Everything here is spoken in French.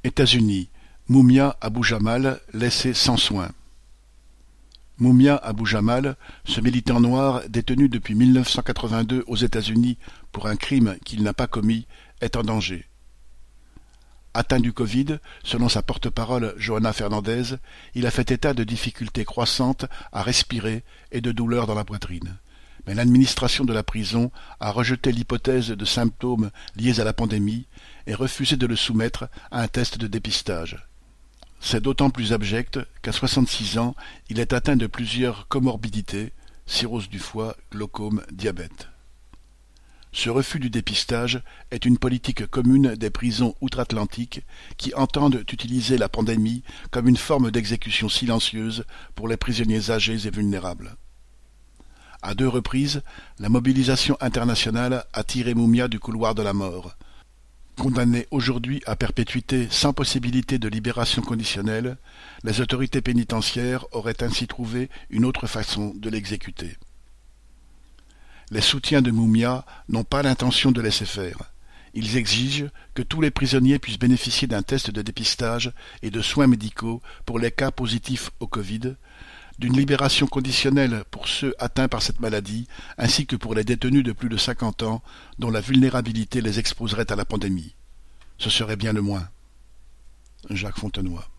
États-Unis, Mumia Abu Jamal laissé sans soin. Mumia Abu Jamal, ce militant noir détenu depuis 1982 aux États-Unis pour un crime qu'il n'a pas commis, est en danger. Atteint du Covid, selon sa porte-parole Johanna Fernandez, il a fait état de difficultés croissantes à respirer et de douleurs dans la poitrine. Mais l'administration de la prison a rejeté l'hypothèse de symptômes liés à la pandémie et refusé de le soumettre à un test de dépistage. C'est d'autant plus abject qu'à 66 ans, il est atteint de plusieurs comorbidités, cirrhose du foie, glaucome, diabète. Ce refus du dépistage est une politique commune des prisons outre-Atlantique qui entendent utiliser la pandémie comme une forme d'exécution silencieuse pour les prisonniers âgés et vulnérables. À 2 reprises, la mobilisation internationale a tiré Mumia du couloir de la mort. Condamné aujourd'hui à perpétuité sans possibilité de libération conditionnelle, les autorités pénitentiaires auraient ainsi trouvé une autre façon de l'exécuter. Les soutiens de Mumia n'ont pas l'intention de laisser faire. Ils exigent que tous les prisonniers puissent bénéficier d'un test de dépistage et de soins médicaux pour les cas positifs au Covid, d'une libération conditionnelle pour ceux atteints par cette maladie, ainsi que pour les détenus de plus de 50 ans dont la vulnérabilité les exposerait à la pandémie. Ce serait bien le moins. Jacques Fontenoy.